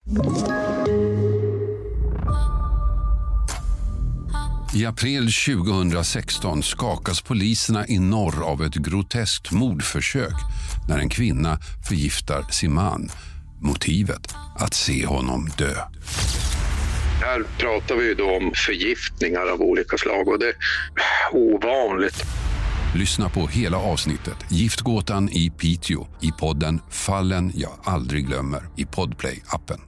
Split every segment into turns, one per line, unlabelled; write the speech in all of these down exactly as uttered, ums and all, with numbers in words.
I april tjugohundrasexton skakas poliserna i norr av ett groteskt mordförsök när en kvinna förgiftar sin man. Motivet att se honom dö.
Här pratar vi då om förgiftningar av olika slag och det är ovanligt.
Lyssna på hela avsnittet Giftgåtan i Piteå i podden Fallen jag aldrig glömmer i Podplay-appen.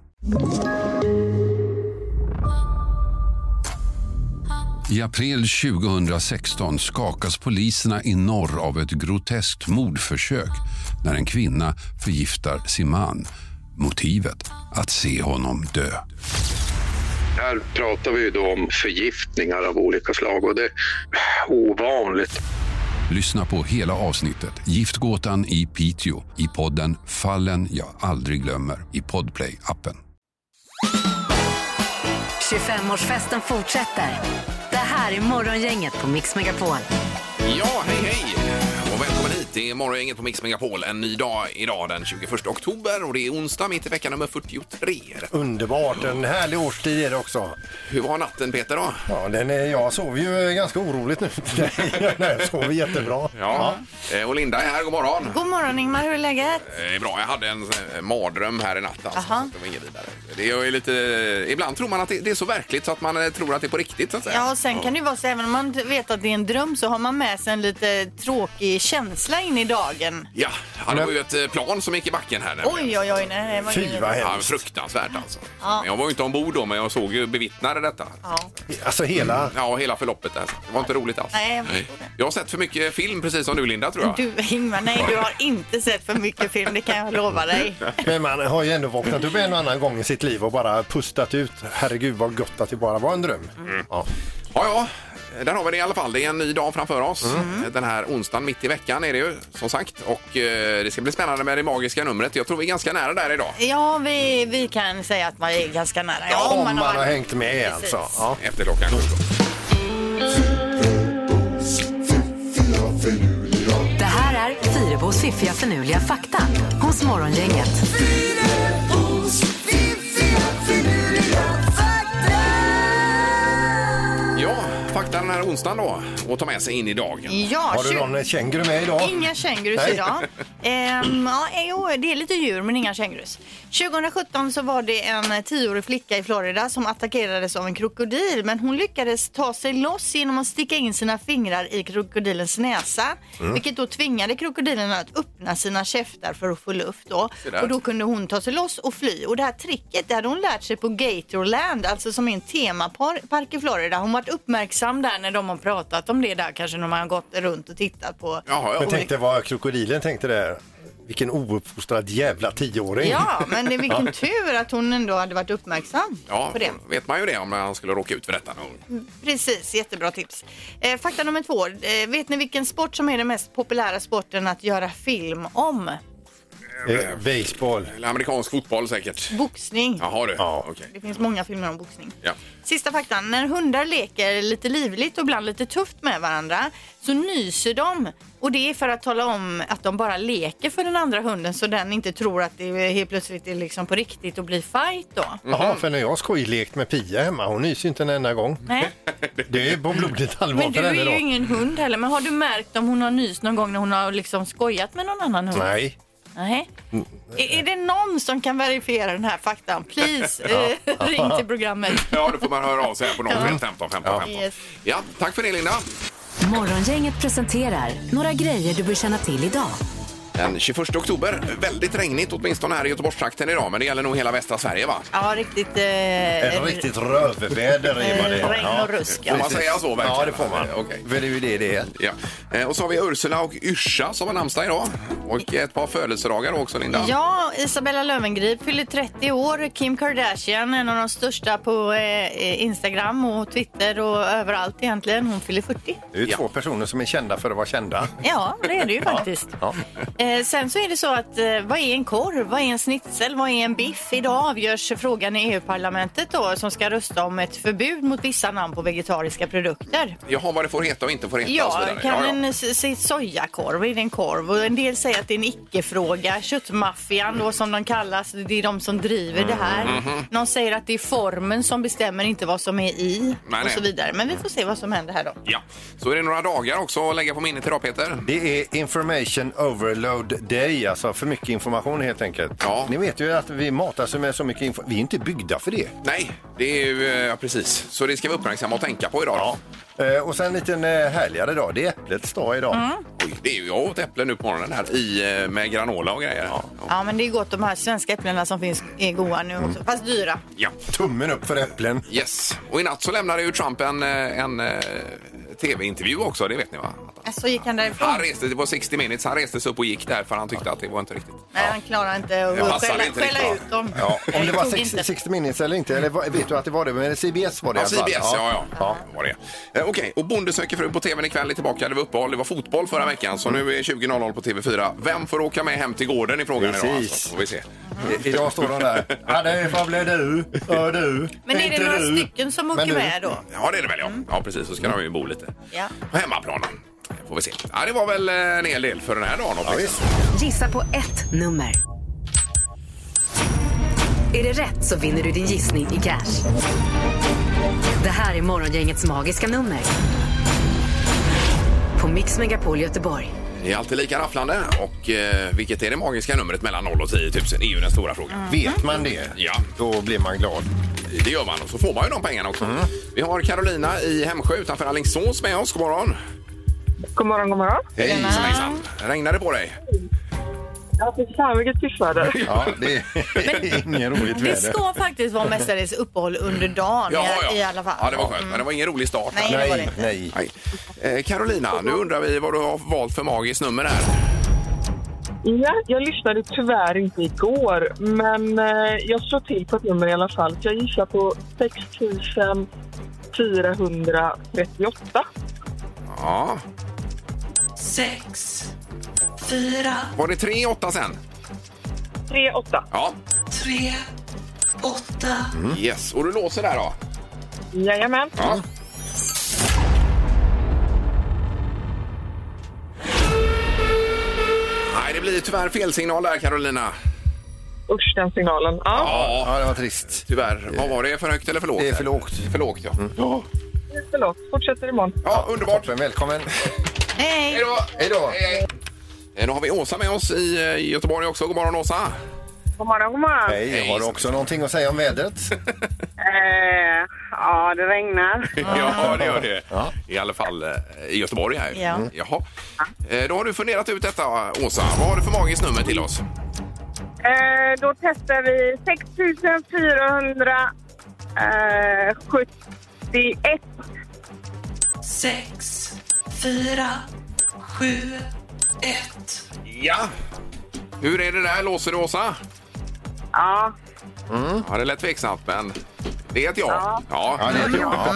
I april tjugohundrasexton skakas poliserna i norr av ett groteskt mordförsök när en kvinna förgiftar sin man. Motivet att se honom dö.
Här pratar vi då om förgiftningar av olika slag och det är ovanligt.
Lyssna på hela avsnittet Giftgåtan i Piteå i podden Fallen jag aldrig glömmer i Podplay-appen.
tjugofemårsfesten fortsätter. Det här är Morgongänget på Mix Megapol.
Ja, hej hej! Och välkommen hit. Det är Morgongänget på Mix Megapol. En ny dag idag den tjugoförsta oktober och det är onsdag mitt i veckan nummer fyrtiotre.
Underbart, en härlig årstid är det också.
Hur var natten, Peter, då?
Ja, den är, jag sover ju ganska oroligt nu. Nej, jag sover jättebra.
Ja. ja. Och Linda är här, god morgon.
God morgon Ingmar, hur är läget?
Det är bra, jag hade en eh, mardröm här i natt alltså.
Aha.
Det var inget vidare. Det är ju lite, ibland tror man att det, det är så verkligt så att man eh, tror att det är på riktigt så att säga.
Ja, och sen kan det ju vara så även om man vet att det är en dröm så har man med sig en lite tråkig känsla in i dagen.
Ja, ja det var ju ett eh, plan som gick i backen här. Nämligen.
Oj, oj, oj, nej. Det var
Fy
ju...
vad
Ja,
hemskt.
fruktansvärt alltså.
Ja.
Jag var ju inte ombord då, men jag såg ju bevittnade detta.
Ja.
Alltså hela...
Ja, hela förloppet där. Det var inte roligt alls.
Nej, jag förstår det.
Jag har sett för mycket film, precis som du, Linda, tror jag.
Du, Ingmar, nej, du har inte sett för mycket film, det kan jag lova dig.
Men man har ju ändå vaknat upp en och annan gång i sitt liv och bara pustat ut. Herregud vad gott att det bara var en dröm.
Mm.
Ja.
Ja, ja. Där har vi det i alla fall. Det är en ny dag framför oss. Mm. Den här onsdagen mitt i veckan är det ju, som sagt. Och eh, det ska bli spännande med det magiska numret. Jag tror vi är ganska nära där idag.
Ja, vi, vi kan säga att man är ganska nära.
Ja, om man,
varit...
har hängt med
Precis.
alltså. Ja.
Efter klockan sju.
Det här är Fyrebos fiffiga förnuliga fakta hos Morgongänget.
Ja, fakta den här onsdagen då. Och ta med sig in i dagen.
Ja,
Har du någon känguru med idag?
Inga kängurus
Nej.
idag. Ehm, ja, jo, det är lite djur men inga kängurus. tjugohundrasjutton så var det en tioårig flicka i Florida som attackerades av en krokodil. Men hon lyckades ta sig loss genom att sticka in sina fingrar i krokodilens näsa. Mm. Vilket då tvingade krokodilen att öppna sina käftar för att få luft då. Och då kunde hon ta sig loss och fly. Och det här tricket det hade hon lärt sig på Gatorland, alltså som är en temapark i Florida. Hon var uppmärksam där när de har pratat om det där, kanske när man har gått runt och tittat på.
Jaha, ja.
Men tänkte vad krokodilen tänkte där. Vilken ouppfostrad jävla tioåring.
Ja, men det är vilken tur att hon ändå hade varit uppmärksam
Ja,
på det.
vet man ju det om man skulle råka ut för detta.
Precis, jättebra tips. Eh, fakta nummer två. Eh, vet ni vilken sport som är den mest populära sporten att göra film om?
Eh, baseball.
Eller amerikansk fotboll säkert.
Boxning.
Jaha du.
Ja.
Okej.
Det finns många filmer om boxning.
Ja.
Sista faktan. När hundar leker lite livligt och ibland lite tufft med varandra så nyser de. Och det är för att tala om att de bara leker för den andra hunden så den inte tror att det är helt plötsligt är liksom på riktigt och blir fight då.
Jaha, för när jag skojlekt med Pia hemma, hon nyser inte en enda gång.
Nej.
Det är på blodigt allvar
Men du
för henne
är
då.
ju ingen hund heller. Men har du märkt om hon har nys någon gång när hon har liksom skojat med någon annan hund?
Nej.
Nej. Är, är det någon som kan verifiera den här faktan? Please, eh, ring till programmet.
Ja, då får man höra av sig här på noll ett femton femton femton.
Yes.
Ja, tack för det, Linda.
Morgongänget presenterar några grejer du bör känna till idag.
Den tjugoförsta oktober, väldigt regnigt åtminstone här i Göteborgstrakten idag, men det gäller nog hela västra Sverige, va?
Ja, riktigt... Eh,
Ett riktigt rövväder är vad det är.
regn och rusk.
Får man säga så verkligen?
Ja, det får man.
Okej.
För det är ju det det är.
Ja. Eh, Och så har vi Ursula och Yrsa som har namnsdag idag. Och ett par födelsedagar också, Linda.
Ja, Isabella Löwengrip fyller trettio år. Kim Kardashian, en av de största på eh, Instagram och Twitter och överallt egentligen. Hon fyller fyrtio.
Det är ju
Ja.
två personer som är kända för att vara kända.
Ja, det är det ju faktiskt.
Ja.
Eh, sen så är det så att eh, vad är en korv, vad är en snitsel, vad är en biff? Idag avgörs frågan i E U-parlamentet då som ska rösta om ett förbud mot vissa namn på vegetariska produkter.
Jaha, vad det får heta och inte får heta och så
Ja,
vidare.
kan
Ja, ja.
en s- se sojakorv, är det en korv? Och en del säger att det är en icke-fråga. Köttmaffian då som de kallas, det är de som driver det här.
Mhm.
Någon säger att det är formen som bestämmer, inte vad som är i
Nej,
och
nej.
så vidare. Men vi får se vad som händer här då.
Ja, så är det några dagar också att lägga på minnet idag, Peter.
Det är information overload day, alltså för mycket information helt enkelt.
Ja.
Ni vet ju att vi matas med så mycket info. Vi är inte byggda för det.
Nej, det är ju, eh, ja precis. Så det ska vi uppmärksamma och tänka på idag.
Ja. Eh, och sen en liten eh, härligare dag. Det är äpplets dag idag.
Mm.
Oj, det är ju jag åt äpplen nu på morgonen här i, eh, med granola och grejer. Ja.
Ja, men det är gott. De här svenska äpplena som finns är goda nu också, fast dyra.
Ja.
Tummen upp för äpplen.
Yes. Och i natt så lämnade ju Trump en, eh, en eh, tv-intervju också, det vet ni va?
Så gick han därifrån.
Han reste, det var sextio minutes, han reste sig upp och gick där för han tyckte att det var inte riktigt.
Nej, han klarar inte
Jag
att
passar
skälla,
inte
skälla
riktigt,
ut dem.
Ja, om det var
tog
sex,
inte.
sextio minutes eller inte, eller vad- vet du att det var det, men C B S var det
Ja,
i alla
C B S,
fall.
ja, ja.
Ja.
ja. Var det. Eh, Okej, och Bonde söker fru på tvn ikväll är tillbaka. Det var uppehåll, det var fotboll förra veckan, så nu är tjugo noll noll på T V fyra. Vem får åka med hem till gården i frågan idag?
Precis.
Alltså, får vi se.
I- Idag står de där. Ja, det får bli du. Ja, du.
Men är det
Inte
några
du.
stycken som
Men
åker
du-
med då?
Ja, det är det väl, ja. Ja, precis. Så ska de ju bo lite
Ja.
på hemmaplan. Får vi se. Ja, det var väl eh, en hel del för den här dagen.
Ja, visst.
Gissa på ett nummer. Är det rätt så vinner du din gissning i cash. Det här är Morgongängets magiska nummer. På Mix Megapol Göteborg.
Det är alltid lika rafflande. Och eh, vilket är det magiska numret mellan noll och tio tusen? är ju den stora frågan.
Vet man det,
Ja.
då blir man glad.
Det gör man och så får man ju de pengarna också. Vi har Carolina i Hemsjö utanför Alingsås med oss. God morgon.
God morgon, god morgon.
Hej,
Tjena.
hejsan. Regnar det på dig?
Ja, fy fan vilket pissväder.
Ja, det är ingen roligt
Det
väder.
ska faktiskt vara mestadels uppehåll under dagen
Ja, ja.
i, i alla fall.
Ja, det var skönt. Men det var ingen rolig start.
Nej, det var det
Nej,
inte.
nej.
Nej. Eh, Carolina, nu undrar vi vad du har valt för magiskt nummer här.
Ja, jag lyssnade tyvärr inte igår, men eh, jag slår till på ett nummer i alla fall. Så jag gissar på sex tusen fyrahundratrettioåtta.
Ja.
sex, fyra,
Var det tre åtta sen?
tre åtta.
Ja.
tre, åtta.
Yes. Och du låser där då?
Jajamän.
Ja. Nej, det blir tyvärr fel signal där, Carolina.
Usch, den signalen. Ja,
Ja,
Ja, det var trist.
tyvärr. Vad var det? För högt eller för lågt?
Det är för lågt.
För lågt, ja. Ja,
förlåt. Fortsätter imorgon.
ja underbart.
Men välkommen.
Hej!
Hej då!
Hej då.
Hej, hej. Eh, Då har vi Åsa med oss i, eh, i Göteborg också. God morgon, Åsa.
God morgon, god morgon.
Hej,
Hej.
har du också någonting att säga om vädret?
Eh, ja, det regnar.
Ja, det gör det.
Ja.
I alla fall eh, i Göteborg här.
Ja.
Mm. Jaha. Eh, Då har du funderat ut detta, Åsa. Vad har du för magiskt nummer till oss?
Eh, då testar vi sex tusen fyrahundrasjuttioett.
sex, fyra, sju, ett.
Ja. Hur är det där? Låser du, Åsa?
Ja.
Ja, det lät tveksamt, men det är ett ja.
Ja.
Ja,
Ja, det är bra.
Ah,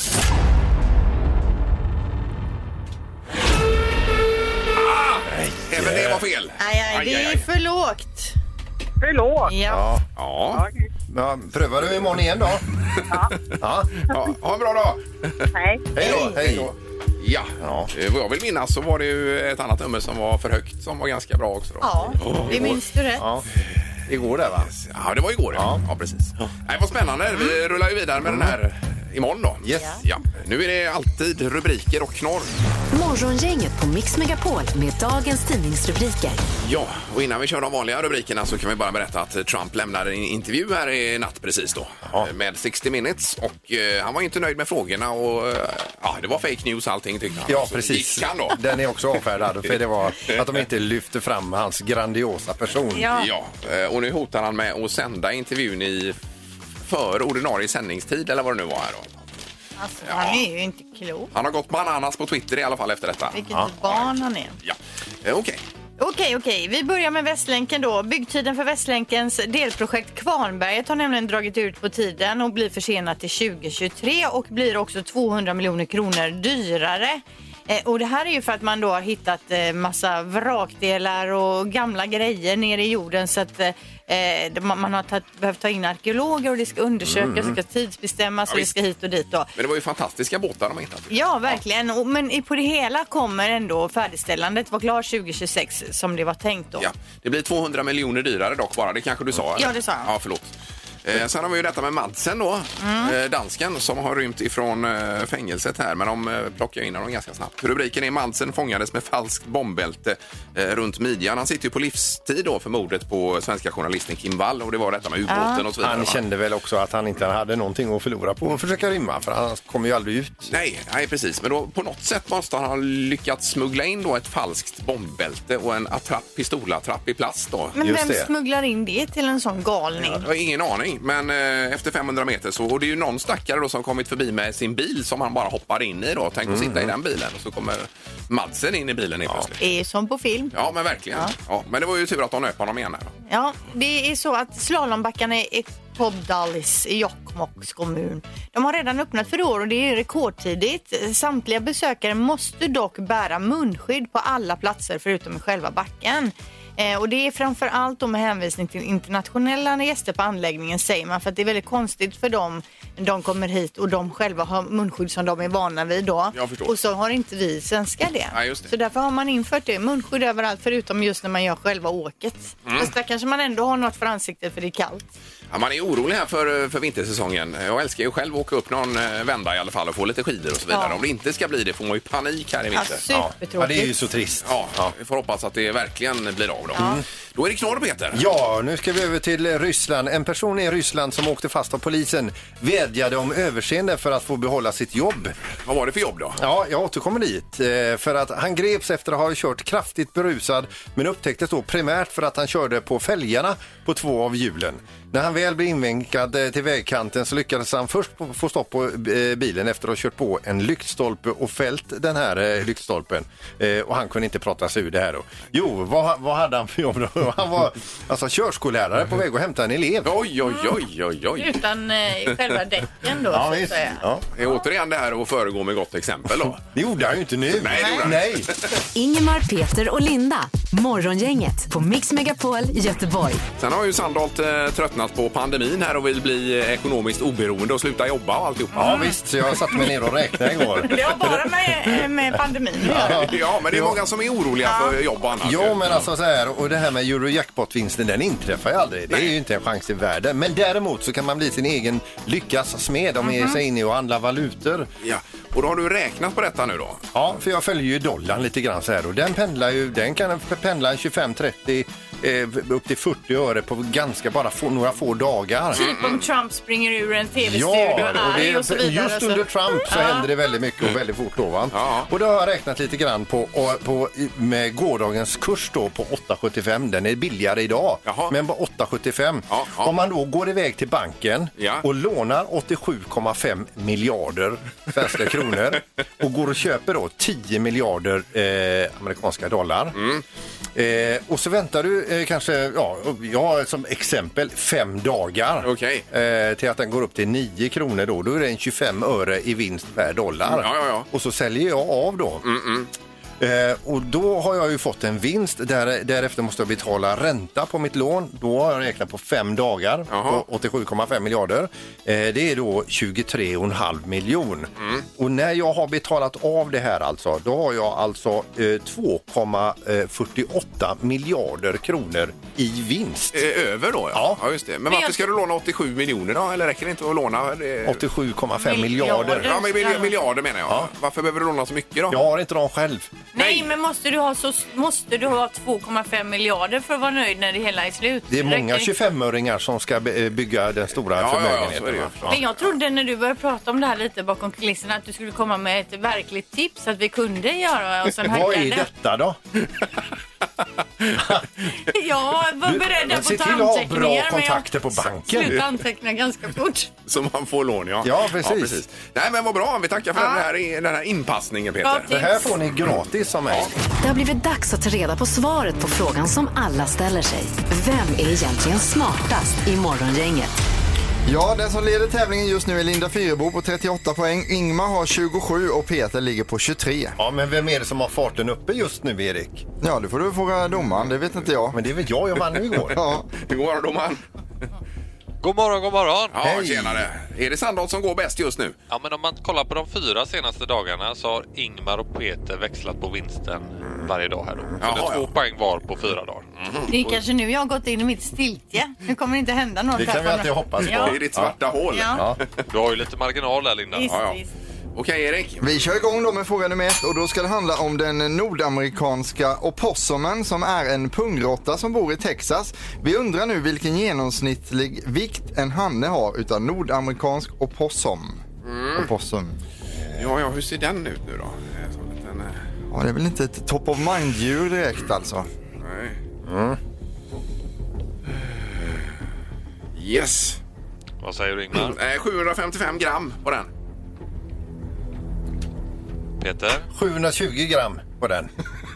även det var fel.
Aj, aj, det är för lågt.
Förlåt.
Ja.
Ja.
Ja, prövar du imorgon igen då? Ja. Ja.
Ja, ha en bra dag.
Hej.
Hej då. Hej.
Ja,
Ja.
Eh, vad jag vill minnas så var det ju ett annat nummer som var för högt som var ganska bra också. Då.
Ja, det minns du rätt.
Ja. Igår där va?
Ja, det var igår. Ja, ja precis. Nej, vad spännande. Vi rullar ju vidare med den här imorgon då.
Yes.
Ja. Nu är det alltid rubriker och knorr.
Morgongänget på Mix Megapol med dagens tidningsrubriker.
Ja, och innan vi kör de vanliga rubrikerna så kan vi bara berätta att Trump lämnade en intervju här i natt precis då.
Ja.
Med sextio minutes och eh, han var inte nöjd med frågorna och eh, ja, det var fake news allting tyckte han.
Ja,
Så
precis.
gick han då.
Den är också avfärdad för det var att de inte lyfte fram hans grandiosa person.
Ja.
Ja, eh, och nu hotar han med att sända intervjun i för ordinarie sändningstid eller vad det nu var här då.
Alltså, han är ju inte klok.
Han har gått bananas på Twitter i alla fall efter detta.
Vilket barn han är.
Ja, eh, okej.
Okej, okej. Vi börjar med Västlänken då. Byggtiden för Västlänkens delprojekt Kvarnberget har nämligen dragit ut på tiden och blir försenat till tjugo tjugotre och blir också tvåhundra miljoner kronor dyrare. Eh, och det här är ju för att man då har hittat eh, massa vrakdelar och gamla grejer nere i jorden så att eh, man, man har tagit, behövt ta in arkeologer och det ska undersökas, mm. det ska tidsbestämmas
ja,
och det ska hit och dit då.
Men det var ju fantastiska båtar de hittat.
Ja, verkligen. Och, men i- på det hela kommer ändå färdigställandet vara klar tjugo tjugosex som det var tänkt då.
Ja, det blir tvåhundra miljoner dyrare dock bara, det kanske du sa?
Ja,
eller?
det sa jag.
Ja, förlåt. Eh, sen har vi ju detta med Madsen då,
Mm.
eh, dansken som har rymt ifrån eh, fängelset här, men de eh, plockar in honom ganska snabbt. Rubriken är Madsen fångades med falskt bombbälte eh, runt midjan. Han sitter ju på livstid då för mordet på svenska journalisten Kim Wall och det var detta med ubåten
Ja.
och så vidare.
Han
va?
kände väl också att han inte hade någonting att förlora på att försöka rymma, för han kommer ju aldrig ut.
Nej, nej, precis. Men då, på något sätt måste han ha lyckats smuggla in då ett falskt bombbälte och en attrapp, pistolattrapp i plast då.
Men
Just
vem
det.
smugglar in det till en sån galning?
Jag har ingen aning, men eh, efter femhundra meter så, och det är ju någon stackare då som kommit förbi med sin bil som han bara hoppar in i då. Tänk att sitta i den bilen och så kommer Madsen in i bilen helt plötsligt.
Det är som på film.
Ja, men verkligen. Ja.
Ja.
men det var ju tur att de nöp honom igen här då.
Ja, det är så att slalombackarna i Tobdalis i Jokkmokks kommun. De har redan öppnat för år och det är rekordtidigt. Samtliga besökare måste dock bära munskydd på alla platser förutom i själva backen. Eh, och det är framför allt då med hänvisning till internationella gäster på anläggningen, säger man, för att det är väldigt konstigt för dem. De kommer hit och de själva har munskydd som de är vana vid då.
Jag förstår.
Och så har inte vi svenskar det.
Ja, just det.
Så därför har man infört det. Munskydd överallt förutom just när man gör själva åket.
Mm.
Fast där kanske man ändå har något för ansiktet för det är kallt.
Ja, man är orolig här för, för vintersäsongen. Jag älskar ju själv att åka upp någon eh, vända i alla fall och få lite skidor och så vidare.
Ja.
Om det inte ska bli det får man ju panik här i
Ja,
vinter.
supertråkigt.
Ja, det är ju så trist.
Ja, vi får hoppas att det verkligen blir av då. Mm. Då är det knorr, Peter.
Ja, nu ska vi över till Ryssland. En person i Ryssland som åkte fast av polisen vädjade om överseende för att få behålla sitt jobb.
Vad var det för jobb då?
Ja, jag återkommer dit. Eh, För att han greps efter att ha kört kraftigt berusad, men upptäcktes då primärt för att han körde på fälgarna på två av hjulen. När han väl blev invinkad eh, till vägkanten så lyckades han först på- få stopp på eh, bilen efter att ha kört på en lyktstolpe och fällt den här eh, lyktstolpen. Eh, Och han kunde inte prata sig ur det här då. Jo, vad, vad hade han för jobb då? Han var alltså körskollärare på väg att hämta en elev.
Oj, oj, oj, oj, oj.
Utan eh, själva däcken då,
Ja,
så att
visst.
säga.
Ja.
Det är återigen det här att föregå med gott exempel då.
Det gjorde han ju inte nu.
Nej, det gjorde han
Nej.
Ingemar, Peter och Linda. Morgongänget på Mix Megapol Göteborg.
Sen har ju Sandholt eh, tröttnat på pandemin här och vill bli eh, ekonomiskt oberoende och sluta jobba och alltihopa.
Ja, visst. Så jag satte mig ner och räknade igår.
Det har bara med, med pandemin att göra.
Ja, men det är många som är oroliga för jobb och annat.
Jo, men alltså så här, och det här med Eurojackpot-vinsten, den inträffar ju aldrig. Det är ju inte en chans i världen. Men däremot så kan man bli sin egen lyckas smed om man ger sig in i och handla valutor.
Ja, och då har du räknat på detta nu då?
Ja, för jag följer ju dollarn lite grann så här, och den pendlar ju, den kan pendla en tjugofem trettio eh, upp till fyrtio öre på ganska bara få, några få dagar.
Typ om Trump springer ur en tv-studio
Ja, och det
arg och så
är,
vidare.
just
så.
under Trump så
Ja.
händer det väldigt mycket och väldigt fort då, va?
Ja.
Och då har jag räknat lite grann på, och, på med gårdagens kurs då på åtta sjuttiofem. Den är billigare idag,
Jaha.
men på åtta sjuttiofem.
Ja, ja.
Om man då går iväg till banken
Ja.
och lånar åttiosju komma fem miljarder svenska kronor och går och köper då tio miljarder eh, amerikanska dollar.
Mm.
Eh, och så väntar du eh, kanske, ja, jag har som exempel fem dagar.
Okej.
Eh, till att den går upp till nio kronor då. Då är det en tjugofem öre i vinst per dollar.
Ja, ja, ja.
Och så säljer jag av då. Eh, och då har jag ju fått en vinst. Där, därefter måste jag betala ränta på mitt lån. Då har jag räknat på fem dagar
Jaha.
på åttiosju komma fem miljarder. Eh, det är då tjugotre komma fem miljon. Och när jag har betalat av det här alltså, då har jag alltså eh, två komma fyrtioåtta miljarder kronor i vinst.
Eh, över då, ja.
Ja.
ja just det. Men
Men
varför
jag-
ska du låna åttiosju miljoner då? Eller räcker det inte att låna? Det...
åttiosju komma fem
Miljarder.
miljarder.
Ja, men mil- miljarder menar jag.
Ja.
Varför behöver du låna så mycket då?
Jag har inte dem själv.
Nej, men måste du ha, så, måste du ha två komma fem miljarder för att vara nöjd när det hela är slut?
Det är många
Räcker-
tjugofem-öringar som ska be- bygga den stora
Ja, ja, ja,
förmögenheten.
så är det ju.
va?
Ja.
Men jag trodde när du började prata om det här lite bakom kulisserna att du skulle komma med ett verkligt tips att vi kunde göra oss en
Vad är
höjdare.
detta då?
Ja, var
Du,
beredda
men
på
se
att ta
till att ha
anteckningar.
bra
men jag
kontakter på banken.
Sluta anteckna ganska fort.
Så man får lån, ja.
Ja, precis.
Nej, men vad bra. Vi tackar för
Ja.
den, här, den här inpassningen, Peter.
Ja,
Det här får ni gratis av mig.
Det har blivit dags att ta reda på svaret på frågan som alla ställer sig. Vem är egentligen smartast i Morgongänget?
Ja, den som leder tävlingen just nu är Linda Fyrebo på trettioåtta poäng. Ingmar har tjugosju och Peter ligger på tjugotre.
Ja, men vem är det som har farten uppe just nu, Erik?
Ja, det får du fråga domaren, det vet inte jag.
Men det är väl jag, jag vann ju igår.
Ja.
Hur går det, domaren?
God morgon, god morgon.
Ja,
Hej.
tjenare. Är det Sandholt som går bäst just nu?
Ja, men om man kollar på de fyra senaste dagarna så har Ingmar och Peter växlat på vinsten varje dag här då. Så
Jaha,
det är två
ja.
poäng var på fyra dagar.
Det är kanske nu jag har gått in i mitt stiltje. Nu kommer det inte hända något.
Det kan vi alltid hoppas på.
Ja.
Det är ditt svarta hål.
Ja,
Du har ju lite marginal där, Linda.
visst,
Ja, ja.
visst.
Okej, Erik.
Vi kör igång då med fråga nummer ett och då ska det handla om den nordamerikanska opossumen som är en pungråtta som bor i Texas. Vi undrar nu vilken genomsnittlig vikt en hanne har utav nordamerikansk opossum. Mm. Opossum.
Ja, ja, hur ser den ut nu då? Som en liten, eh,
Ja, det är väl inte ett top of mind-djur direkt alltså.
nej. Mm. Yes.
Vad säger du, Ingmar?
Eh, sjuhundrafemtiofem gram på den.
Peter
sjuhundratjugo gram på den.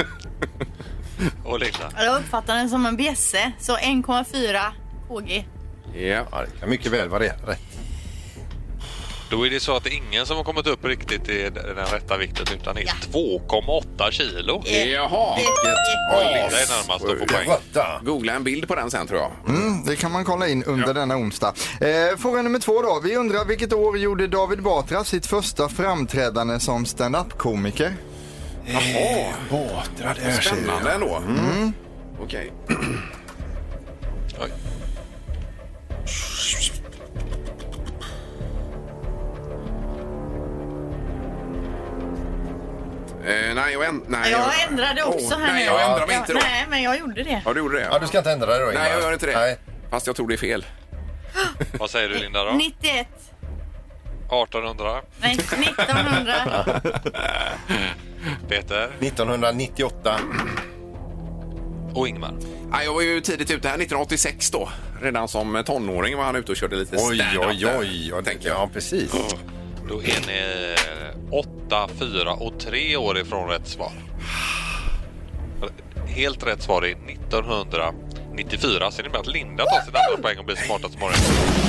och Linda.
Jag uppfattar den som en bjässe, så en komma fyra kg.
Ja.
Ja, det kan mycket väl vara det. Rätt.
Då är det så att det är ingen som har kommit upp riktigt i den rätta vikten utan det är
Ja.
två komma åtta kilo.
Jaha.
Oj, Linda är närmast att få poäng.
Råtta.
Googla en bild på den sen, tror jag.
Mm, det kan man kolla in under denna onsdag. Eh, fråga nummer två då. Vi undrar vilket år gjorde David Batra sitt första framträdande som stand-up-komiker?
Jaha.
Batra, det är
Spännande ändå. Mm. Okej.
Oj.
Eh, nej, jag, änd- nej,
Jag ändrade också
Åh,
här
nej,
nu.
jag ändrar mig
Ja,
inte då.
Nej, men jag gjorde det.
Ja, du gjorde det.
Ja, du ska inte ändra dig då, Ingmar.
Nej, jag gör inte det.
Nej.
Fast jag tror det är fel.
Vad säger du, Linda då?
nittioett.
artonhundra.
Nej, nittonhundra.
Peter
nittonhundranittioåtta.
och Ingmar.
Nej, jag var ju tidigt ute här, nittonhundraåttiosex då. Redan som tonåring var han ute och körde lite
Oj,
stand-up
oj,
där,
oj. Ja,
tänker jag.
ja, precis.
Då är ni åtta, fyra och tre år ifrån rätt svar. Helt rätt svar är nittonhundranittiofyra. Så det innebär att Linda tar sitt andra poäng och blir smartast morgon.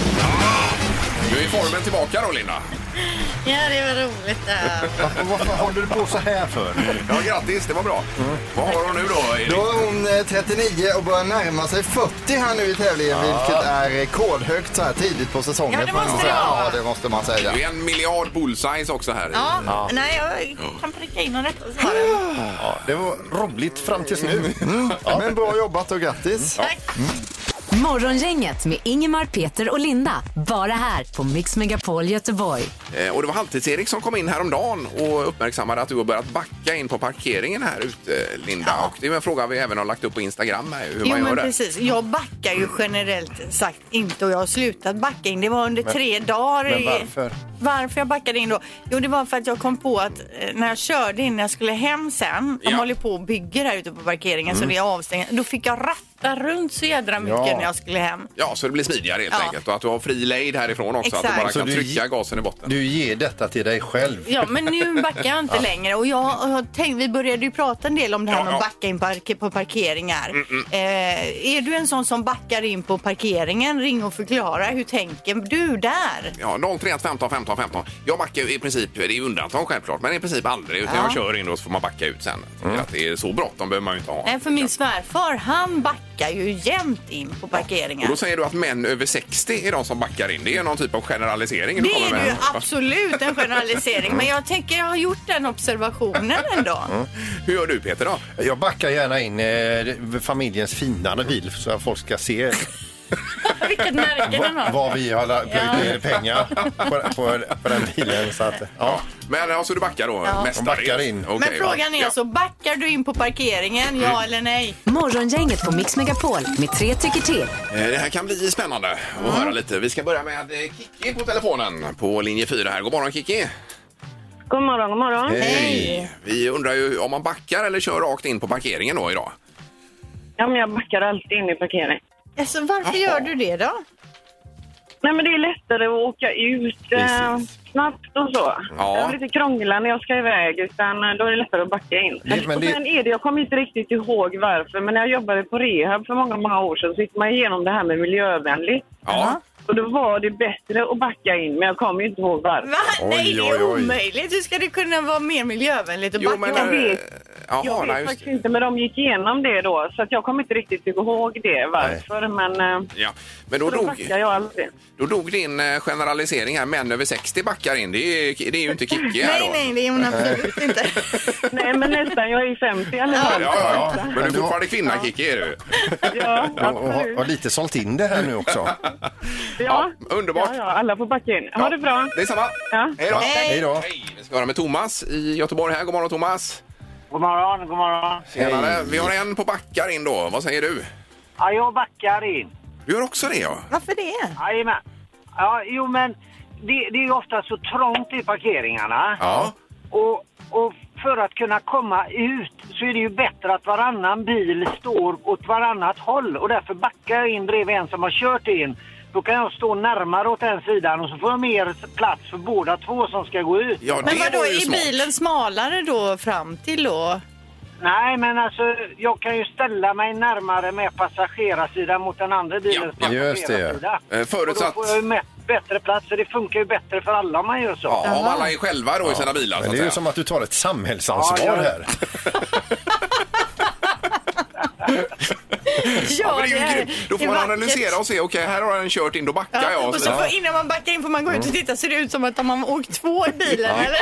Nu är formen tillbaka då, Linda.
Ja, det var roligt där.
Varför, varför håller du på så här för?
Ja, grattis, det var bra. Mm. Vad har hon nu då, Erik?
Då är hon eh, trettionio och börjar närma sig fyrtio här nu i tävlingen, vilket är rekordhögt så här tidigt på säsongen.
Ja, det
får man
måste
säga.
det vara.
Ja, det måste man säga.
Det är en miljard bullseyes också här.
Ja, ja. Nej, jag kan pricka in och rätta svar.
Ja, det var roligt fram tills nu.
Mm. Ja. Men bra jobbat och grattis.
Tack.
Morgongänget med Ingemar, Peter och Linda. Bara här på Mix Megapol Göteborg.
Eh, och det var Halvtids-Erik som kom in häromdagen och uppmärksammade att du har börjat backa in på parkeringen här ute, Linda.
Ja.
Och det är en fråga vi även har lagt upp på Instagram här, hur
Jo,
man gör
men
det.
precis. Jag backar ju generellt sagt inte och jag har slutat backa in. Det var under tre dagar.
Men
i-
varför?
Varför jag backade in då? Jo, det var för att jag kom på att eh, när jag körde in, när jag skulle hem sen, de
Ja.
håller på och bygger här ute på parkeringen så det är avstängt. Då fick jag ratta runt så jädra mycket
Ja.
när jag skulle hem.
Ja, så det blir smidigare helt
Ja.
enkelt. Och att du har fri lejd härifrån också.
Exakt.
Att du bara
Så
kan
du-
trycka gasen i botten.
Du ger detta till dig själv.
Ja, men nu backar jag inte längre. Och jag har tänkt, vi började ju prata en del om det här
Ja,
med
ja.
att backa in park- på parkeringar. Eh, är du en sån som backar in på parkeringen? Ring och förklara. Hur tänker du där?
Ja, noll tre ett femton femton femton. Jag backar ju i princip, det är ju undantag självklart, men i princip aldrig. Utan
Ja.
jag kör in och så får man backa ut sen. Jag tycker att det är så bråttom behöver man ju inte ha.
Nej, för min svärfar, han backar ju jämt in på parkeringar.
Och då säger du att män över sextio är de som backar in. Det är någon typ av generalisering du
Det
kommer
är
med.
ju absolut en generalisering, men jag tänker jag har gjort den observationen ändå.
Hur gör du, Peter, då?
Jag backar gärna in eh, familjens finare bil så att folk ska se
Vilket märke den har.
vad vi har la- plöjt ner pengar på, på, på den bilen. Så att, ja.
Men alltså du backar då?
Ja.
Mestadels.
Backar in.
Okej,
Men frågan är
ja.
alltså, backar du in på parkeringen, ja eller nej?
Morgongänget på Mix Megapol med tre tycker till.
Eh, Det här kan bli spännande att höra lite. Vi ska börja med eh, Kiki på telefonen på linje fyra här. God morgon, Kiki.
God morgon, god morgon.
Hej!
Vi undrar ju om man backar eller kör rakt in på parkeringen då idag.
Ja, men jag backar alltid in i parkering.
Alltså, varför
Jaha.
gör du det då?
Nej, men det är lättare att åka ut eh, snabbt och så.
Ja.
Det är lite krångligare när jag ska iväg, utan eh, då är det lättare att backa in.
Det- men
och
det-
sen är det, jag kommer inte riktigt ihåg varför, men när jag jobbade på rehab för många, många år sedan så gick man igenom det här med miljövänligt.
Ja.
Och då var det bättre att backa in, men jag kommer ju inte ihåg varför.
Va? Nej, det är omöjligt. Hur ska det kunna vara mer miljövänligt att
Jo,
backa?
men,
Jag
äh,
vet,
jaha,
jag vet
nej, just
faktiskt
det.
inte, men de gick igenom det då. Så att jag kommer inte riktigt ihåg det varför, men, eh,
Ja, men då
då
dog,
backar jag aldrig.
då dog din eh, generalisering här. Män över sextio backar in. Det är, det är ju inte Kikki här
Nej,
då.
nej, det är hon absolut inte.
Nej, men nästan. Jag är femtio i alla
Ja,
fall.
ja, ja. Men du är fortfarande kvinna, Kikki, är du?
Ja,
Och, och, har-
absolut.
har lite sålt in det här nu också.
Ja,
Underbart.
ja, ja, alla får backa in. Ha det bra.
Det är samma.
Ja.
Hej då.
Hej då.
Hej. Vi ska höra med Thomas i Göteborg här. God morgon, Thomas.
God morgon, god morgon.
Tjenare. Vi har en på backar in då. Vad säger du?
Ja, jag backar in.
Du gör också det, ja.
Varför det?
Jajamän. Ja, jo men det, det är ju ofta så trångt i parkeringarna.
Ja.
Och, och för att kunna komma ut så är det ju bättre att varannan bil står åt varannat håll. Och därför backar jag in bredvid en som har kört in. Då kan jag stå närmare åt den sidan och så får jag mer plats för båda två som ska gå ut.
Ja, det
Men vadå,
var ju
är
smart.
bilen smalare då fram till då?
Nej, men alltså jag kan ju ställa mig närmare med passagerarsidan mot den andra bilens
Ja,
ja. Just det.
passagerarsida.
Eh, förutsatt-
Och då får jag ju med, bättre plats, så det funkar ju bättre för alla om man gör så.
Ja, om alla är själva då i sina bilar, så
Men
att
det är ju
säga.
som att du tar ett samhällsansvar
Ja, ja.
här.
Ja, men det är ju grymt. Då får man
vackert.
analysera och se, okej, här har den kört in, då backar
Ja,
jag.
och
Så
så
där.
får, innan man backar in får man gå ut och titta. Ser det ut som att man har åkt två i bilen, eller?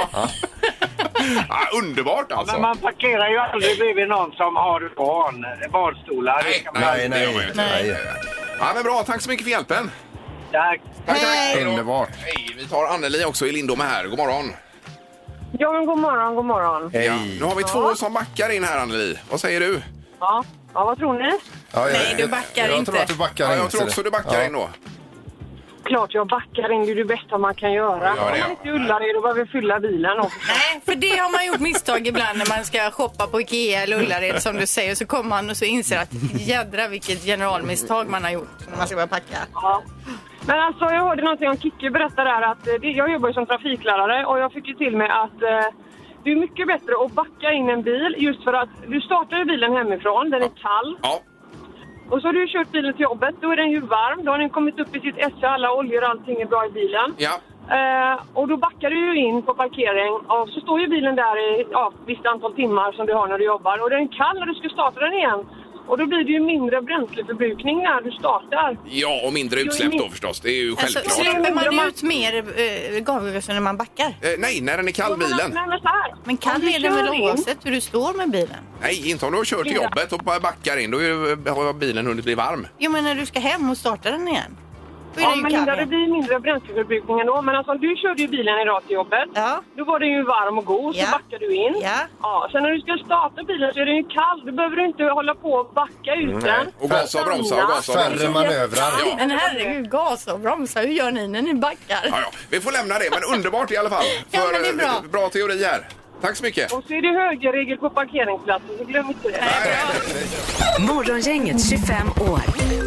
Ja, underbart alltså.
Men man parkerar ju aldrig bredvid någon som har barn, barnstolar. Det
Nej,
kan man
Nej,
aldrig
nej,
göra.
det gör man ju inte.
nej.
Ja, men bra, tack så mycket för hjälpen.
Tack.
Tack, tack.
Hej.
Hej då.
Underbart.
Hej, vi tar Anneli också i Lindome här. God morgon.
Ja, men god morgon, god morgon.
Ja, nu har vi två som backar in här, Anneli. Vad säger du?
Ja, ja vad tror ni?
Ja, jag-
Nej, du backar
jag, jag
inte.
tror att du backar
Ja,
in.
jag tror
så
också
det-
du backar
ja.
in då.
Klart jag backar in, det är det bästa man kan göra.
Ja, det är
Om man inte Ullared och behöver fylla bilen också.
Nej, för det har man gjort misstag ibland när man ska shoppa på Ikea eller Ullared som du säger. Så kommer man och så inser att jädra vilket generalmisstag man har gjort när man ska börja packa.
Ja. Men alltså, jag hörde någonting om Kikki berätta där att eh, det, jag jobbar ju som trafiklärare och jag fick ju till mig att eh, det är mycket bättre att backa in en bil just för att du startar ju bilen hemifrån, den är kall.
Ja.
Och så har du kört bilen till jobbet, då är den ju varm. Då har den kommit upp i sitt esse, alla oljor och allting är bra i bilen.
Ja.
Eh, och då backar du ju in på parkering och så står ju bilen där i ja, visst antal timmar som du har när du jobbar. Och den är kall när du ska starta den igen. Och då blir det ju mindre bränsleförbrukning när du startar.
Ja, och mindre utsläpp då förstås. Det är ju
Alltså,
självklart.
släpper man ut mer äh, gasgaser när man backar?
Eh, nej, när den är kall, bilen.
Nej, men så här.
Men
Om
kall
du
är den väl
kör in-
oavsett hur du står med bilen?
Nej, inte om du har kört till
Ja.
jobbet och bara backar in. Då är ju- har bilen hunnit bli varm.
Jo, men när du ska hem och starta den igen. Då är
Ja,
den ju
men
kall
Linda, det
igen.
blir mindre bränsleförbrukning ändå. Men alltså, du körde ju bilen idag till jobbet.
Ja.
Då var den ju varm och god, så
Ja.
backar du in.
Ja.
Ja, sen när du ska starta bilen så är den ju kall. Då behöver du inte hålla på och backa ut den.
Och gasa och bromsa och gasa och
Färre
bromsa.
manövrar.
Ja.
Men herregud, gas och bromsa, hur gör ni när ni backar?
Ja, ja. Vi får lämna det, men underbart i alla fall.
Ja,
För
men det är bra.
eh, bra teori här. Tack så mycket.
Och så är det högerregel på parkeringsplatsen, så glöm inte det.
Morgongänget tjugofem år.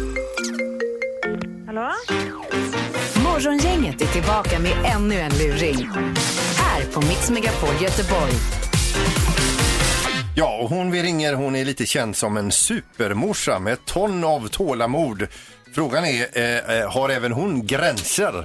Hallå?
Morgongänget är tillbaka med ännu en luring. Här på Mix Megapol Göteborg.
Ja, och hon vi ringer, hon är lite känd som en supermorsa med ett ton av tålamod. Frågan är, eh, eh, har även hon gränser?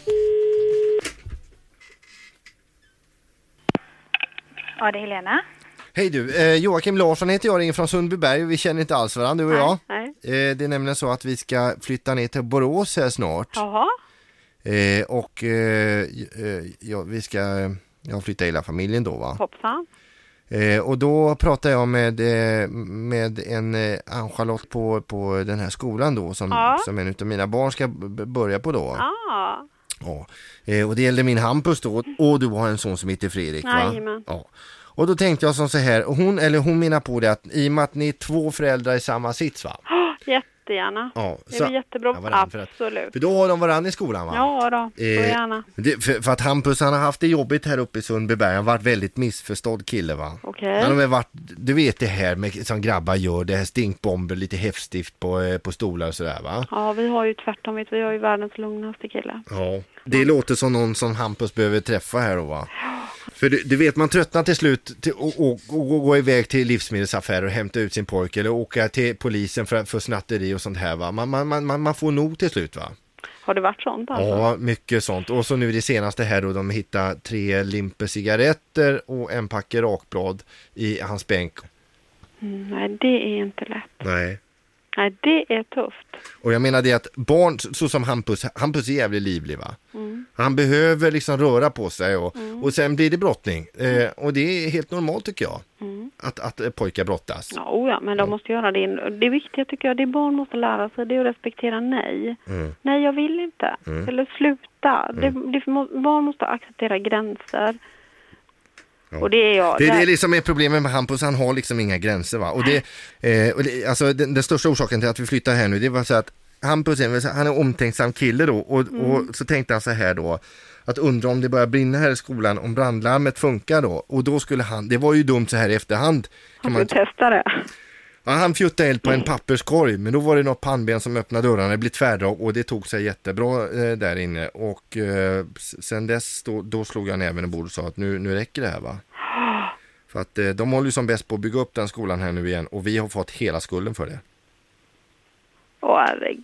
Ja, det är Helena.
Hej du, eh, Joakim Larsson heter jag, ringer från Sundbyberg och vi känner inte alls varandra, du och jag.
Nej.
Eh, det är nämligen så att vi ska flytta ner till Borås här snart.
Jaha.
Eh, och eh, eh, ja, vi ska ja, flytta hela familjen då, va?
Hoppsan.
Eh, och då pratar jag med, eh, med en eh, Ann-Charlotte på, på den här skolan då som,
Ja.
som en av mina barn ska b- börja på då.
Ja.
Ja. Eh, och det gällde min Hampus då, och du har en son som heter Fredrik, va?
Jajamän.
Ja. Och då tänkte jag som så här, och hon, eller hon menar på det att i och med att ni är två föräldrar i samma sits, va?
Oh, jättegärna.
Ja,
det är jättebra.
Ja, varann, för att-
Absolut.
För då har de varandra i skolan, va?
Ja då, så
Eh,
gärna.
Det, för, för att Hampus, han har haft det jobbigt här uppe i Sundbyberg. Han har varit väldigt missförstådd kille, va?
Okej.
Han har varit, du vet det här med, som grabbar gör, det här stinkbomber, lite häftstift på, eh, på stolar och sådär, va?
Ja, vi har ju tvärtom. vet Vi har ju världens lugnaste kille.
Ja. Det låter som någon som Hampus behöver träffa här då, va? För du, du vet, man tröttnar till slut till, och, och, och, och gå iväg till livsmedelsaffärer och hämta ut sin pojke eller åka till polisen för, för snatteri och sånt här, va? Man, man, man, man får nog till slut, va?
Har det varit sånt alltså?
Ja, mycket sånt. Och så nu det senaste här då, de hittar tre limper cigaretter och en packe rakblad i hans bänk.
Mm, nej, det är inte lätt.
Nej.
Nej, det är tufft.
Och jag menar det att barn, så som Hampus, Hampus är jävligt livlig va?
Mm.
Han behöver liksom röra på sig och,
Mm.
och sen blir det brottning. Eh, och det är helt normalt tycker jag.
Mm.
Att, att eh, pojkar brottas.
Ja, oh ja, men de måste göra det. Det viktiga tycker jag, det barn måste lära sig, det är att respektera nej.
Mm.
Nej, jag vill inte.
Mm.
Eller sluta.
Mm.
Det, det, barn måste acceptera gränser. Ja. Och det är jag.
Det, det är liksom ett problem med Hampus, han har liksom inga gränser va. Och det, eh, och det alltså den, den största orsaken till att vi flyttar här nu, det var så att Hampus är, han är omtänksam kille då och,
Mm.
och så tänkte han så här då att undra om det börjar brinna här i skolan, om brandlarmet funkar då. Och då skulle han, det var ju dumt så här i efterhand.
Han man testa det.
Ja, han fjuttade eld på en papperskorg, men då var det något pannben som öppnade dörrarna, det blev tvärdrag och det tog sig jättebra eh, där inne. Och eh, sen dess då, då slog jag näven i bordet och sa att nu, nu räcker det här va. För att eh, de håller ju som bäst på att bygga upp den skolan här nu igen och vi har fått hela skulden för det.
Åh, herregud.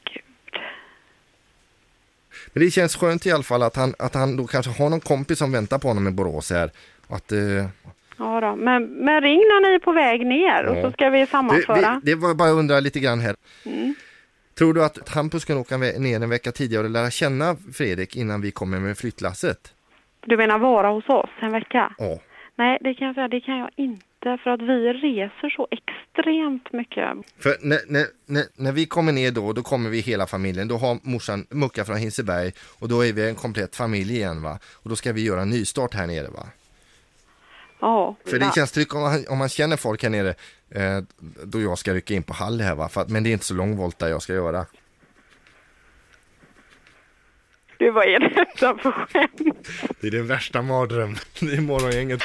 Men det känns skönt i alla fall att han, att han då kanske har någon kompis som väntar på honom i Borås här. Att, eh,
Ja då, men, men ring när ni är på väg ner och
Ja.
så ska vi sammanföra.
det, det, det var bara att undra lite grann här.
Mm.
Tror du att Hampus kan åka ner en vecka tidigare och lära känna Fredrik innan vi kommer med flyttlasset?
Du menar vara hos oss en vecka?
Ja.
Nej, det kan jag säga, det kan jag inte. För att vi reser så extremt mycket.
För när, när, när, när vi kommer ner då, då kommer vi hela familjen. Då har morsan Mucka från Hinseberg och då är vi en komplett familj igen va. Och då ska vi göra en nystart här nere va.
Ja.
För det känns tryggt om man, om man känner folk här nere eh, då jag ska rycka in på Hall här va. För att, men det är inte så lång volta jag ska göra.
Du, vad är detta för skämt?
Det är den värsta mardröm. Det är morgongänget.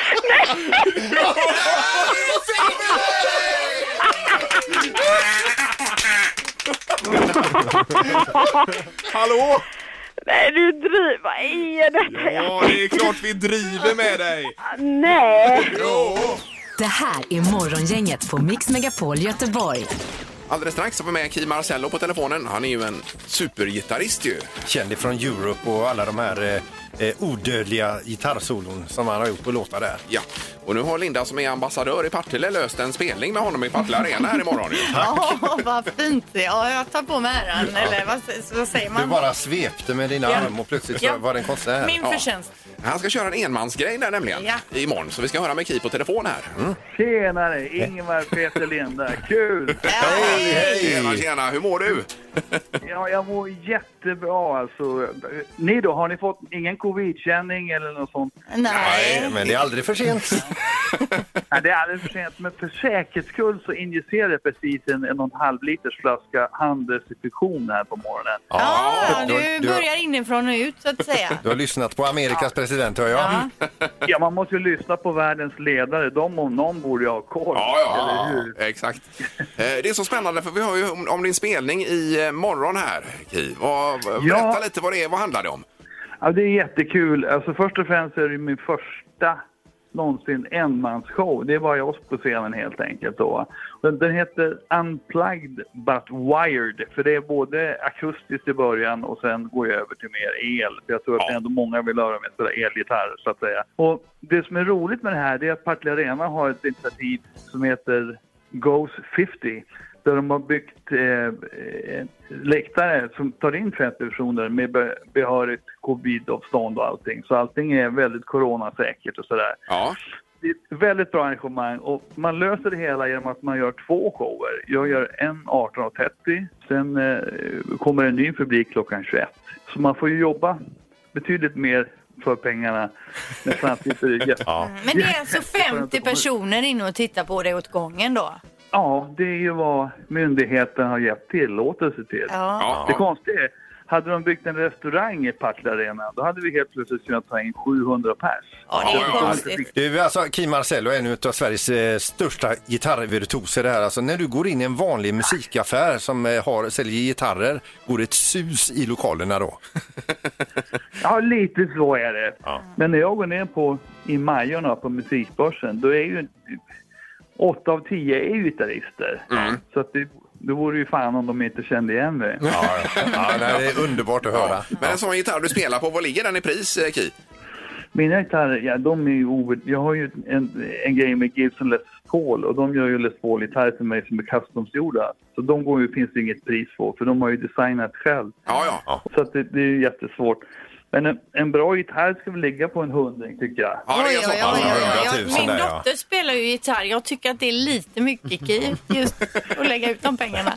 Hallå?
Nej, du driver. Vad är detta?
Ja, det är klart vi driver med dig.
Nej.
Jo.
Det här är Morgongänget på Mix Megapol Göteborg.
Alldeles strax har vi med Kim Marcello på telefonen. Han är ju en supergitarrist ju.
Känd från Europe och alla de här eh, eh, odödliga gitarrsolon som han har gjort på låtar där.
Ja, och nu har Linda som är ambassadör i Partille löst en spelning med honom i Partille Arena här imorgon.
Ja, vad fint. Ja, jag tar på mig äran. Ja. Eller vad, vad säger man?
Du bara svepte med dina
Ja.
arm och plötsligt så
Ja.
var det en konsert.
Min förtjänst.
Han ska köra en enmansgrej där nämligen
Ja.
imorgon. Så vi ska höra med Ki på telefon här. Mm.
Tjenare, Ingemar Peter Linda. Kul!
Hej, hej! Tjena, tjena. Hur mår du?
Ja, jag mår jättebra alltså. Ni då, har ni fått ingen covid-känning eller något sånt?
Nej.
Men det är aldrig för sent.
Nej, det är aldrig för sent. Men för säkerhets skull så injicerade jag precis en, en och en halv liters flaska handdesinfektion här på morgonen.
Ja,
du-
du
du-
börjar inifrån och ut så att säga.
Du har lyssnat på Amerikas president, hör jag.
Ja.
Ja, man måste ju lyssna på världens ledare. De om någon borde ju ha koll.
Ja, ja,
Eller hur?
exakt. Eh, Det är så spännande för vi har ju om, om din spelning i eh, morgon här, Ki. Vad, berätta
Ja.
lite vad det är, vad handlar det om?
Ja, det är jättekul. Alltså först och främst är det min första någonsin enmansshow. Det var jag på scenen helt enkelt då. Den, den heter Unplugged but Wired. För det är både akustiskt i början och sen går jag över till mer el. För jag tror att ändå många vill höra mig spela elgitarr så att säga. Och det som är roligt med det här det är att Partille Arena har ett initiativ som heter Goes femtio. Där de har byggt eh, läktare som tar in femtio personer med be- behörigt covid-avstånd och allting. Så allting är väldigt coronasäkert och sådär.
Ja.
Det är ett väldigt bra arrangemang och man löser det hela genom att man gör två shower. Jag gör en arton trettio, sen eh, kommer en ny publik klockan tjugoett. Så man får ju jobba betydligt mer för pengarna. Men samtidigt är det jätte-
Ja.
Men det är alltså femtio personer inne och tittar på det åt gången då?
Ja, det är ju vad myndigheten har gett tillåtelse till.
Ja.
Det konstiga är, hade de byggt en restaurang i Partille Arena, då hade vi helt plötsligt kunnat ta in sjuhundra pers.
Ja, det är konstigt.
Du, alltså, Kim Marcello är en av Sveriges eh, största gitarrvirtuoser här. Alltså, när du går in i en vanlig musikaffär som eh, har, säljer gitarrer, går det ett sus i lokalerna då?
Ja, lite så är det. Men när jag går ner på i Majorna på musikbörsen, då är ju åtta av tio är ju gitarrister. Så att det, Då vore ju fan om de inte kände igen mig.
Ja, ja nej, det är underbart att höra.
Ja. Men en sån gitarr du spelar på, vad ligger den i pris, Ki?
Mina gitarrer, ja, de är ju ovärd... Jag har ju en, en grej med Gibson Les Paul och de gör ju Les Paul-gitarrer för mig som är customsgjorda. Så de går ju, finns det inget pris på, för de har ju designat själv.
Ja, ja.
Så att det, det är ju jättesvårt. Men en, en bra gitarr ska väl ligga på en hundring, tycker jag.
Ja, det är så.
Oj, oj, oj, oj, oj. Min
där, ja.
dotter spelar ju gitarr. Jag tycker att det är lite mycket Ki, just att lägga ut de pengarna.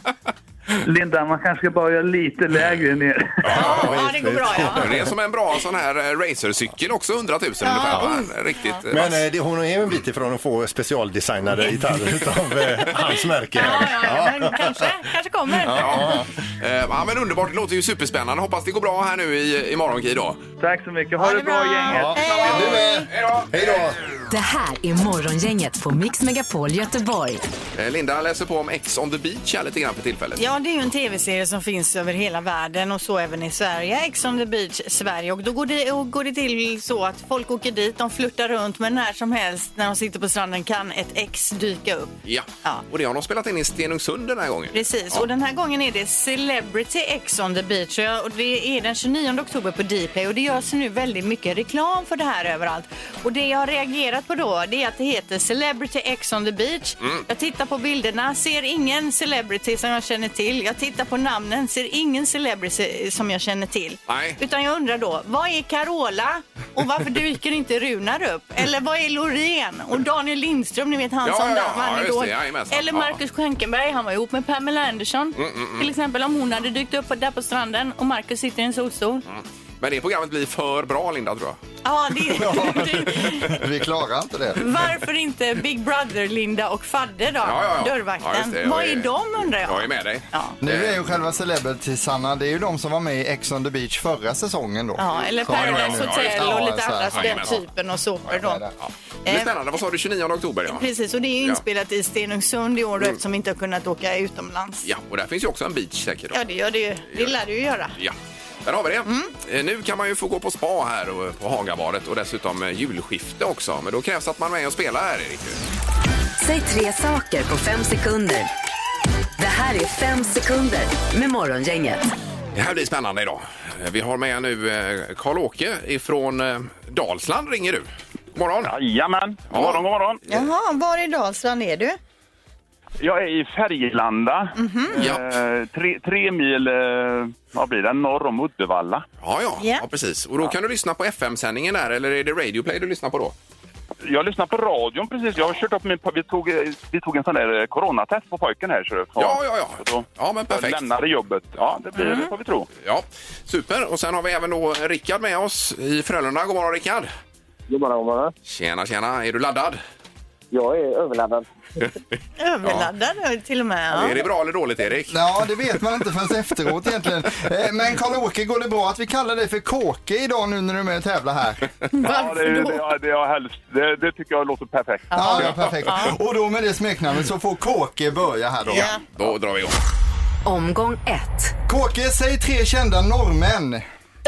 Linda, man kanske ska börja lite lägre ner.
Ja, ja, det går bra, ja.
Det är som en bra sån här eh, racercykel också, hundratusen
Ja.
ungefär. Va? Riktigt. eh,
Men
vass.
eh, det, hon är ju en bit ifrån att få specialdesignade gitarrer utav eh, hans märke.
Ja, ja, men kanske, kanske kommer.
Ja. Eh, ja, men underbart, det låter ju superspännande. Hoppas det går bra här nu i, i morgon, Ki, då.
Tack så mycket. Ha det bra, gänget.
Ja.
Hej.
Du med.
Hej då!
Hej då!
Det här är Morgongänget på Mix Megapol Göteborg.
Eh, Linda läser på om Ex on the Beach här lite grann för tillfället.
Ja, det är ju en tv-serie som finns över hela världen och så även i Sverige. Ex on the Beach Sverige. Och då går det, och går det till så att folk åker dit, de flirtar runt, men när som helst när de sitter på stranden kan ett ex dyka upp.
Ja,
Ja.
och det har de spelat in i Stenungsund den här gången.
Precis,
Ja.
och den här gången är det Celebrity Ex on the Beach och jag- och det är den tjugonionde oktober på Dplay och det görs nu väldigt mycket reklam för det här överallt. Och det jag har reagerat på då, det är att det heter Celebrity Ex on the Beach.
Mm.
Jag tittar på bilderna, ser ingen celebrity som jag känner till. Jag tittar på namnen, ser ingen celebrity som jag känner till.
Nej.
Utan jag undrar då, vad är Carola och varför dyker inte Runar upp? Eller vad är Loreen och Daniel Lindström, ni vet han
Ja,
som
ja,
där
ja,
vann
just
Idol.
det, jajamensan.
Eller
Ja.
Marcus Schenkenberg, han var ihop med Pamela Anderson.
Mm, mm, mm.
Till exempel om hon hade dykt upp där på stranden och Marcus sitter i en solstol.
Mm. Men det programmet blir för bra, Linda, tror jag.
Ja, det, det,
Vi klarar inte det.
varför inte Big Brother, Linda och Fadde då?
Ja, ja, ja.
Dörrvakten.
Ja, just det. Jag
Vad
är-
är de, undrar jag?
Jag är med dig.
Ja.
Nu är ju själva celebrities-Sanna, det är ju de som var med i Ex on the Beach förra säsongen då.
Ja, eller
Som är med
Paradise
nu.
Hotel
Ja,
och lite
så här.
andra den
Jajamän.
typen och såpor då.
Ja,
Det blir
Eh,
spännande. Vad sa du, tjugonionde oktober? Ja.
Precis, och det är ju
Ja.
inspelat i Stenungsund i år
Mm.
eftersom vi inte har kunnat åka utomlands.
Ja, och där finns ju också en beach säkert. Då.
Ja, det gör det ju. Det lär det ju göra.
Ja. Där har vi det.
Mm.
Eh, Nu kan man ju få gå på spa här och på Hagabadet och dessutom eh, julskifte också. Men då krävs att man är med och spelar här, Erik.
Säg tre saker på fem sekunder. Det här är fem sekunder med Morgongänget.
Det här blir spännande idag. Eh, Vi har med nu eh, Karl-Åke ifrån eh, Dalsland, ringer du. God morgon.
Jajamän, god morgon, god morgon.
Jaha, var i Dalsland är du?
Jag är i Färgelanda,
Ja.
eh, tre, tre mil eh, vad blir det, norr om Uddevalla.
Ja, ja,
Ja.
ja, precis. Och då kan du lyssna på F M-sändningen där, eller är det Radio Play du lyssnar på då?
Jag lyssnar på radion precis, jag har kört upp min, vi tog, vi tog en sån där coronatest på pojken här. Så då,
Ja, ja, ja.
Så då,
Ja, men perfekt.
Jag lämnade jobbet, ja det blir det får vi tro.
Ja, super. Och sen har vi även då Rickard med oss i Frölunda. God morgon, Rickard.
God morgon, god morgon.
Tjena, tjena. Är du laddad?
Jag är överladdad.
Överladdad till och med. Ja.
Är det bra eller dåligt, Erik?
Ja, det vet man inte förrän efteråt egentligen. Eh, Men Karl-Åke, går det bra att vi kallar dig för Kåke idag nu när du är med och tävlar här?
Ja, det, det, det, det, jag helst, det, det tycker jag låter perfekt.
Ja, ja, perfekt. Och då med det smeknamnet så får Kåke börja här då.
Ja.
Då drar vi igång.
Omgång ett.
Kåke, säg tre kända norrmän.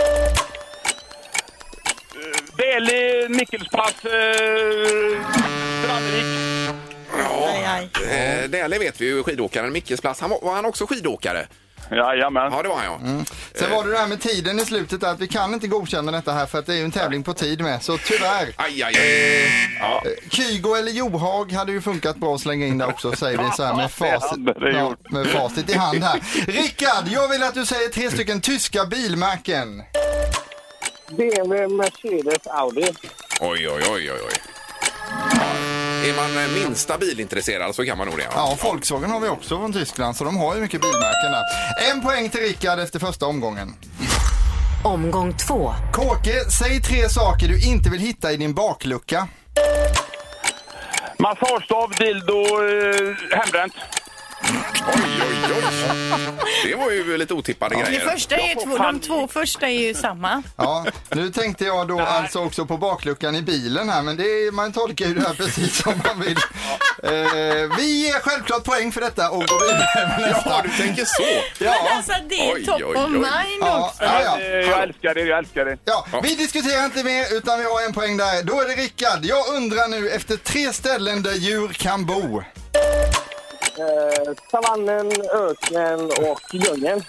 Deli, Nickelspass, eh, Strandvik.
Aj, aj.
Eh, Dele vet vi ju, skidåkaren Mickes plats. Han var, var han också skidåkare?
Jajamän.
Ja, det var han, ja.
Mm. Sen var det det här med tiden i slutet att vi kan inte godkänna detta här för att det är ju en tävling på tid med. Så tyvärr.
Aj, aj, aj. Ja.
Kygo eller Johag hade ju funkat bra att slänga in där också, säger vi så här med facit, ja, med facit i hand här. Rickard, jag vill att du säger tre stycken tyska bilmärken.
B M W, Mercedes, Audi.
Oj, oj, oj, oj, oj. Är man eh, minsta bilintresserad så kan man nog det.
Ja, Volkswagen har vi också från Tyskland så de har ju mycket bilmärken där. En poäng till Rickard efter första omgången.
Omgång två.
Kåke, säg tre saker du inte vill hitta i din baklucka.
Massagestav, dildo, eh, hembränt.
Oj, oj, oj. Det var ju lite otippade
Det
grejer.
första är två, de två första är ju samma.
Ja, nu tänkte jag då alltså också på bakluckan i bilen här, men det är, man tolkar ju det här precis som man vill. Eh, vi ger självklart poäng för detta och går vidare med nästa.
Ja, du tänker så.
Ja.
Men alltså det är
Oj,
top
oj,
of
oj.
mind
Ja,
också.
ja, ja.
Eh, Jag älskar det, jag älskar det.
Ja, vi diskuterar inte mer utan vi har en poäng där. Då är det Rickard. Jag undrar nu efter tre ställen där djur kan bo.
Eh, savannen, öknen och djungeln.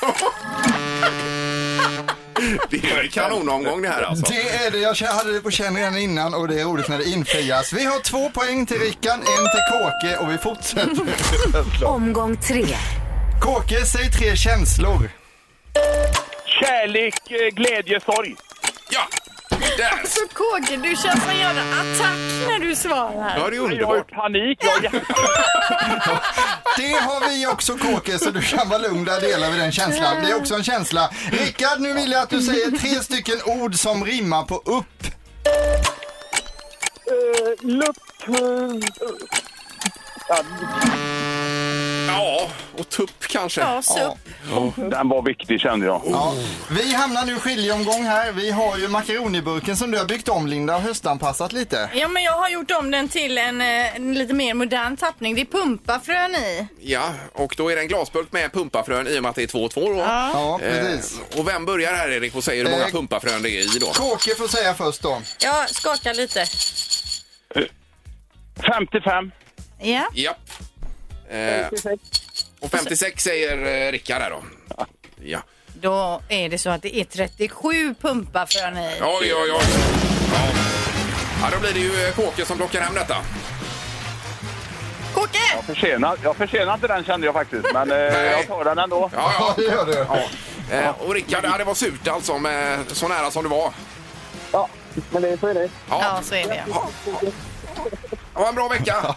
Det är en kanonomgång det här alltså.
Det är det, jag hade det på känn redan innan och det är roligt när det infrias. Vi har två poäng till Rickard, en till Kåke och vi fortsätter.
Omgång tre.
Kåke, säg tre känslor.
Kärlek, glädje, sorg.
Ja, där.
Alltså Kåke, du känns som en jävla attack när du svarar.
Ja, det är
Jag har
underbart.
panik. Jag är
Det har vi också Kåke, så du kan vara lugn, där delar vi den känslan. Det är också en känsla. Rickard, nu vill jag att du säger tre stycken ord som rimmar på upp.
Uh, lupp... Uh, ja.
Ja, och tupp kanske.
Ja, supp.
Ja. Den var viktig kände jag.
Ja. Vi hamnar nu skiljeomgång här. Vi har ju makaroniburken som du har byggt om, Linda, och höstanpassat lite.
Ja, men jag har gjort om den till en, en lite mer modern tappning. Det är pumpafrön i.
Ja, och då är det en glasburk med pumpafrön i och med att det är två och två då.
Ja,
ja precis.
Eh, och vem börjar här, Erik, och säger hur många
Eh,
pumpafrön det är i då?
Kåke får säga först då.
Jag skakar lite.
femtiofem.
Ja.
Ja. Eh, och femtiosex säger eh, Rickard här då. Ja.
Då är det så att det är trettiosju pumpafrön i.
Oj, oj, oj. Ja. Ja, då blir det ju eh, Kåke som plockar hem detta.
Kåke!
Jag försenade, jag försenade inte den kände jag faktiskt, men eh, jag tar den ändå.
Ja, ja.
det gör du.
Ja. Eh, och Rickard, ja, det var surt alltså, med, så nära som du var.
Ja, men det är så är det.
Ja,
Ja, så är det.
ja. Ha en bra vecka.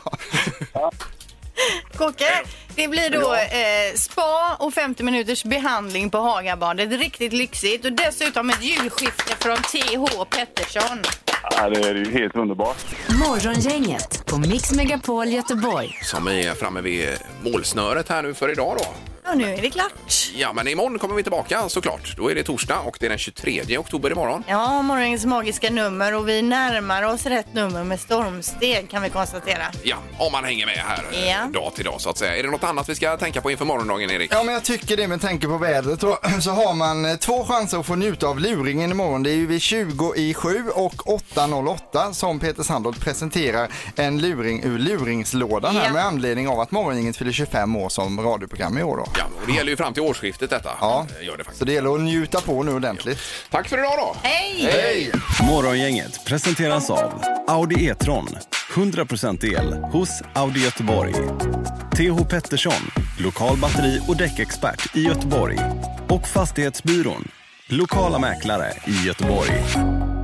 Kåke, det blir då eh, spa och femtio minuters behandling på Hagabadet. Riktigt lyxigt. Och dessutom ett julskifte från T H Pettersson.
Ja, det är ju helt underbart.
Morgongänget på Mix Megapol Göteborg.
Som är framme vid målsnöret här nu för idag då.
Ja, nu är det klart.
Ja, men imorgon kommer vi tillbaka såklart. Då är det torsdag och det är den tjugotredje oktober imorgon.
Ja, morgonens magiska nummer och vi närmar oss rätt nummer med stormsteg kan vi konstatera.
Ja, om man hänger med här
Ja.
dag till dag så att säga. Är det något annat vi ska tänka på inför morgondagen, Erik?
Ja, men jag tycker det med tanke på vädret. Då, så har man eh, två chanser att få njuta av luringen imorgon. Det är ju vid tjugo i sju och åtta noll åtta som Peter Sandholt presenterar en luring ur luringslådan här
Ja.
med anledning av att Morgongänget fyller tjugofem år som radioprogram i år då.
Ja, och det gäller ju fram till årsskiftet detta.
Ja,
Gör det faktiskt.
så det gäller att njuta på nu ordentligt.
Tack för idag då.
Hej!
Hej!
Morgongänget presenteras av Audi E-tron. hundra procent el hos Audi Göteborg. T H Pettersson, lokal batteri- och däckexpert i Göteborg. Och Fastighetsbyrån, lokala mäklare i Göteborg.